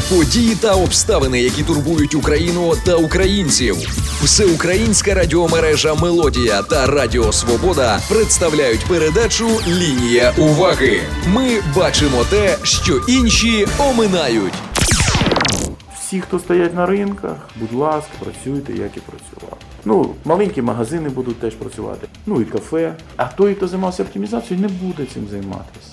Події та обставини, які турбують Україну та українців. Всеукраїнська радіомережа «Мелодія» та Радіо Свобода представляють передачу «Лінія уваги». Ми бачимо те, що інші оминають. Всі, хто стоять на ринках, будь ласка, працюйте, як і працювали. Маленькі магазини будуть теж працювати. І кафе. А той, хто займався оптимізацією, не буде цим займатися.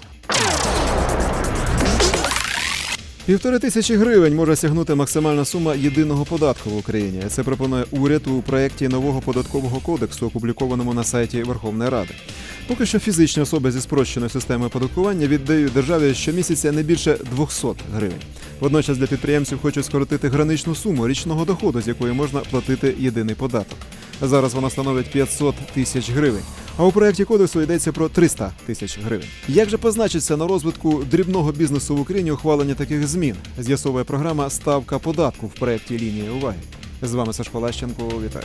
1500 гривень може сягнути максимальна сума єдиного податку в Україні. Це пропонує уряд у проєкті нового податкового кодексу, опублікованому на сайті Верховної Ради. Поки що фізичні особи зі спрощеною системою оподаткування віддають державі щомісяця не більше 200 гривень. Водночас для підприємців хочуть скоротити граничну суму річного доходу, з якої можна платити єдиний податок. Зараз вона становить 500 тисяч гривень. А у проєкті кодексу йдеться про 300 тисяч гривень. Як же позначиться на розвитку дрібного бізнесу в Україні ухвалення таких змін? З'ясовує програма «Ставка податку» в проєкті «Лінія уваги». З вами Сашко Лащенко. Вітаю.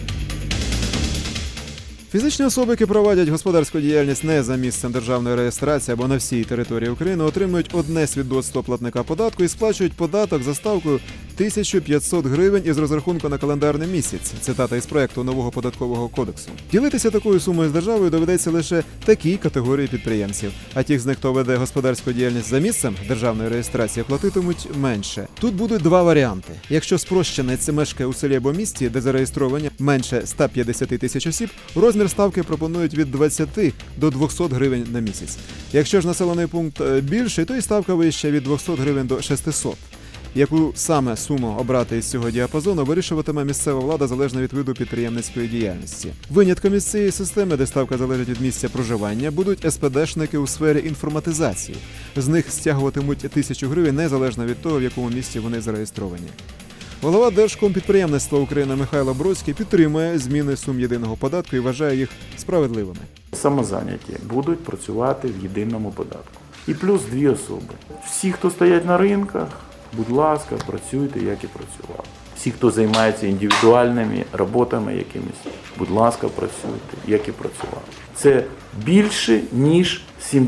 Фізичні особи, які проводять господарську діяльність не за місцем державної реєстрації або на всій території України, отримують одне свідоцтво платника податку і сплачують податок за ставкою 1500 гривень із розрахунку на календарний місяць. Цитата із проєкту нового податкового кодексу. Ділитися такою сумою з державою доведеться лише такій категорії підприємців. А ті з них, хто веде господарську діяльність за місцем державної реєстрації, платитимуть менше. Тут будуть два варіанти. Якщо спрощенець мешкає у селі або місті, де зареєстровані менше 150 тисяч осіб, розмір ставки пропонують від 20 до 200 гривень на місяць. Якщо ж населений пункт більший, то і ставка вища від 200 гривень до 600. Яку саме суму обрати із цього діапазону, вирішуватиме місцева влада залежно від виду підприємницької діяльності. Винятком із цієї системи, де ставка залежить від місця проживання, будуть СПДшники у сфері інформатизації. З них стягуватимуть 1000 гривень незалежно від того, в якому місті вони зареєстровані. Голова Держкомпідприємництва України Михайло Бродський підтримує зміни сум єдиного податку і вважає їх справедливими. Самозайняті будуть працювати в єдиному податку. І плюс 2 особи. Всі, хто стоять на ринках, будь ласка, працюйте, як і працювали. Всі, хто займається індивідуальними роботами якимись, будь ласка, працюйте, як і працювали. Це більше, ніж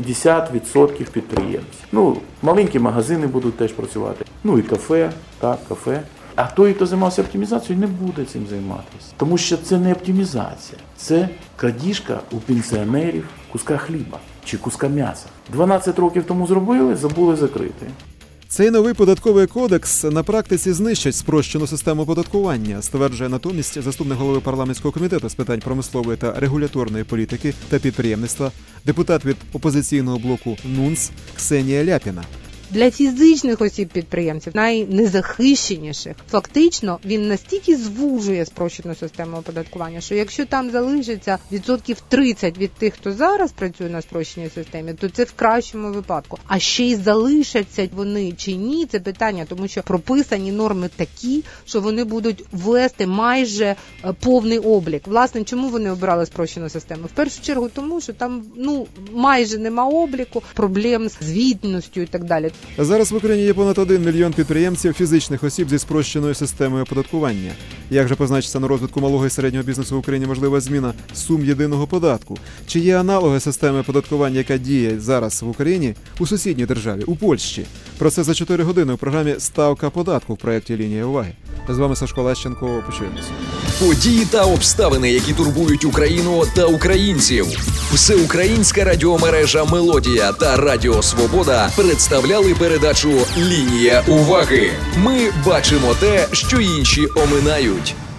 70% підприємців. Маленькі магазини будуть теж працювати. І кафе, кафе. А той, хто займався оптимізацією, не буде цим займатися. Тому що це не оптимізація. Це крадіжка у пенсіонерів куска хліба чи куска м'яса. 12 років тому зробили, забули закрити. Цей новий податковий кодекс на практиці знищить спрощену систему оподаткування, стверджує натомість заступник голови парламентського комітету з питань промислової та регуляторної політики та підприємництва, депутат від опозиційного блоку НУНС Ксенія Ляпіна. Для фізичних осіб-підприємців, найнезахищеніших, фактично він настільки звужує спрощену систему оподаткування, що якщо там залишиться 30% від тих, хто зараз працює на спрощеній системі, то це в кращому випадку. А ще й залишаться вони чи ні, це питання, тому що прописані норми такі, що вони будуть вести майже повний облік. Власне, чому вони обирали спрощену систему? В першу чергу тому, що там майже нема обліку, проблем з звітністю і так далі. Зараз в Україні є понад 1 мільйон підприємців, фізичних осіб зі спрощеною системою оподаткування. Як же позначиться на розвитку малого і середнього бізнесу в Україні можлива зміна сум єдиного податку? Чи є аналоги системи оподаткування, яка діє зараз в Україні, у сусідній державі, у Польщі? Про це за 4 години у програмі «Ставка податку» в проєкті «Лінія уваги». З вами Сашко Лащенко. Почуємося. Події та обставини, які турбують Україну та українців. Всеукраїнська радіомережа «Мелодія» та Радіо Свобода представляли передачу «Лінія уваги». Ми бачимо те, що інші оминають.